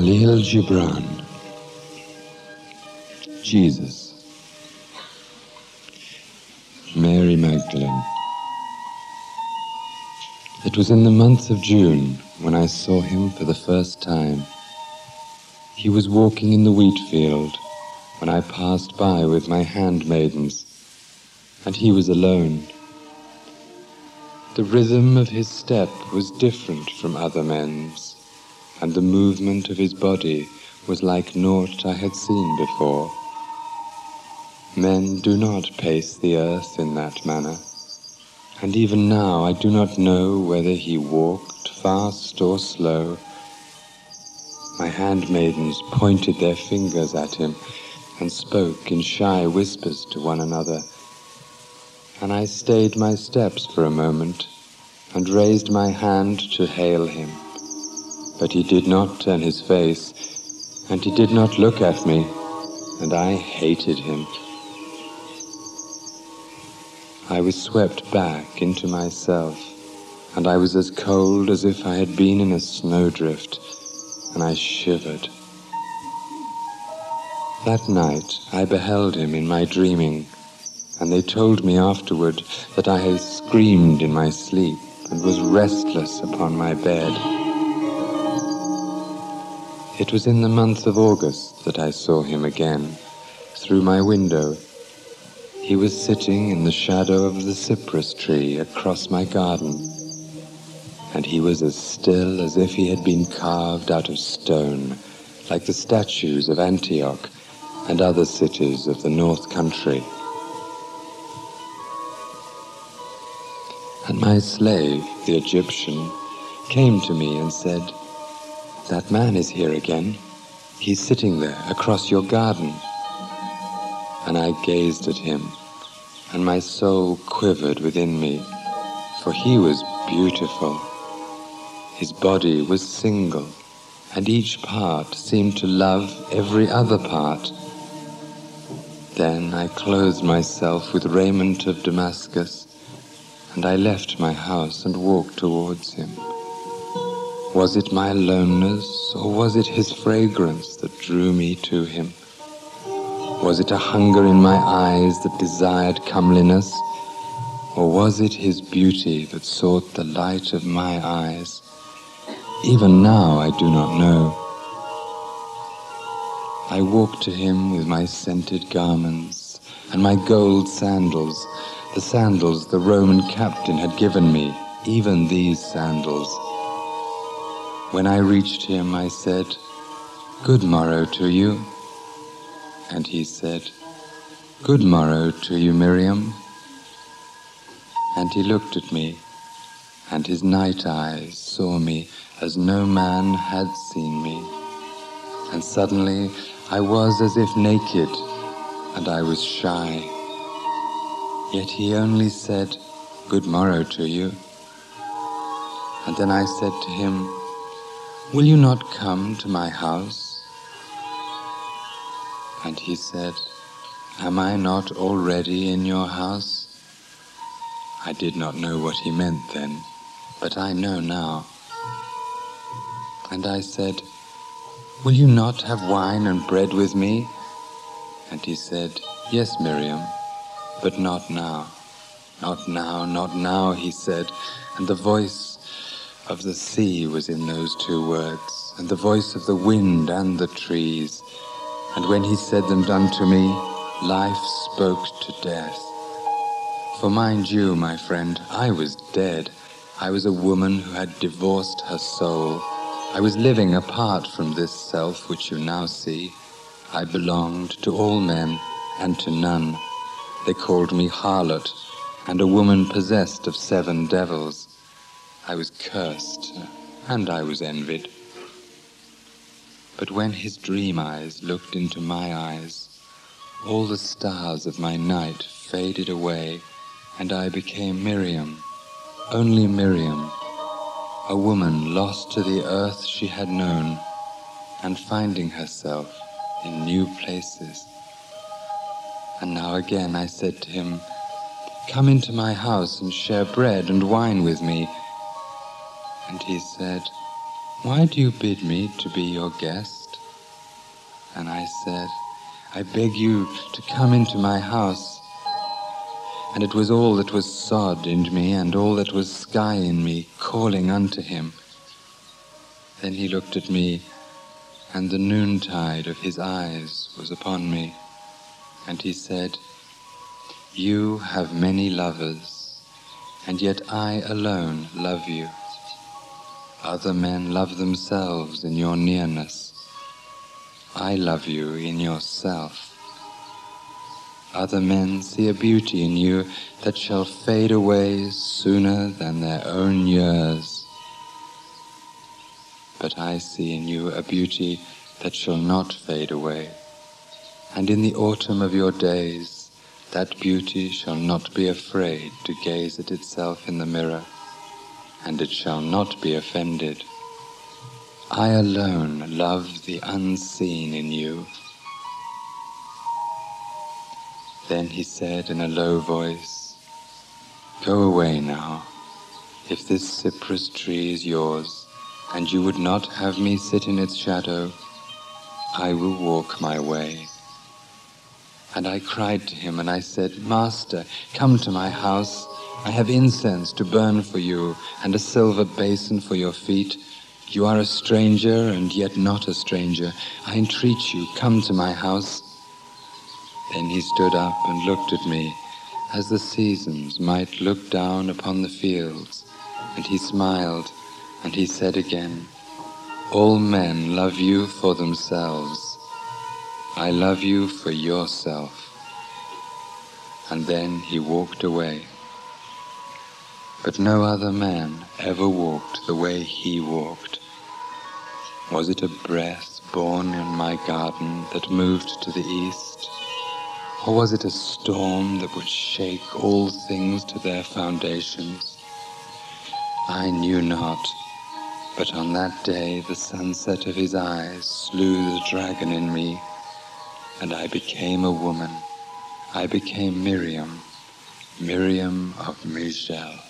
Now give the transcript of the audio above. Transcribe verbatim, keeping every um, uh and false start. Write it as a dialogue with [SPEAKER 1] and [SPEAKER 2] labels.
[SPEAKER 1] Khalil Gibran, Jesus, Mary Magdalene. It was in the month of June when I saw him for the first time. He was walking in the wheat field when I passed by with my handmaidens, and he was alone. The rhythm of his step was different from other men's, and the movement of his body was like naught I had seen before. Men do not pace the earth in that manner, and even now I do not know whether he walked fast or slow. My handmaidens pointed their fingers at him and spoke in shy whispers to one another, and I stayed my steps for a moment and raised my hand to hail him. But he did not turn his face, and he did not look at me, and I hated him. I was swept back into myself, and I was as cold as if I had been in a snowdrift, and I shivered. That night I beheld him in my dreaming, and they told me afterward that I had screamed in my sleep and was restless upon my bed. It was in the month of August that I saw him again, through my window. He was sitting in the shadow of the cypress tree across my garden, and he was as still as if he had been carved out of stone, like the statues of Antioch and other cities of the North Country. And my slave, the Egyptian, came to me and said, "That man is here again. He's sitting there across your garden." And I gazed at him, and my soul quivered within me, for he was beautiful. His body was single, and each part seemed to love every other part. Then I clothed myself with raiment of Damascus, and I left my house and walked towards him. Was it my aloneness, or was it his fragrance that drew me to him? Was it a hunger in my eyes that desired comeliness, or was it his beauty that sought the light of my eyes? Even now I do not know. I walked to him with my scented garments and my gold sandals, the sandals the Roman captain had given me, even these sandals. When I reached him, I said, "Good morrow to you." And he said, "Good morrow to you, Miriam." And he looked at me, and his night eyes saw me as no man had seen me. And suddenly I was as if naked, and I was shy. Yet he only said, "Good morrow to you." And then I said to him, "Will you not come to my house?" And he said, "Am I not already in your house?" I did not know what he meant then, but I know now. And I said, "Will you not have wine and bread with me?" And he said, "Yes, Miriam, but not now." "Not now, not now," he said, and the voice of the sea was in those two words, and the voice of the wind and the trees. And when he said them unto me, life spoke to death. For mind you, my friend, I was dead. I was a woman who had divorced her soul. I was living apart from this self which you now see. I belonged to all men and to none. They called me harlot, and a woman possessed of seven devils. I was cursed, and I was envied. But when his dream eyes looked into my eyes, all the stars of my night faded away, and I became Miriam, only Miriam, a woman lost to the earth she had known, and finding herself in new places. And now again I said to him, "Come into my house and share bread and wine with me." And he said, "Why do you bid me to be your guest?" And I said, "I beg you to come into my house." And it was all that was sod in me and all that was sky in me calling unto him. Then he looked at me, and the noontide of his eyes was upon me, and he said, "You have many lovers, and yet I alone love you. Other men love themselves in your nearness. I love you in yourself. Other men see a beauty in you that shall fade away sooner than their own years. But I see in you a beauty that shall not fade away, and in the autumn of your days that beauty shall not be afraid to gaze at itself in the mirror, and it shall not be offended. I alone love the unseen in you." Then he said in a low voice, "Go away now. If this cypress tree is yours, and you would not have me sit in its shadow, I will walk my way." And I cried to him, and I said, "Master, come to my house. I have incense to burn for you, and a silver basin for your feet. You are a stranger, and yet not a stranger. I entreat you, come to my house." Then he stood up and looked at me, as the seasons might look down upon the fields, and he smiled, and he said again, "All men love you for themselves. I love you for yourself." And then he walked away. But no other man ever walked the way he walked. Was it a breath born in my garden that moved to the east? Or was it a storm that would shake all things to their foundations? I knew not, but on that day the sunset of his eyes slew the dragon in me, and I became a woman. I became Miriam, Miriam of Migel.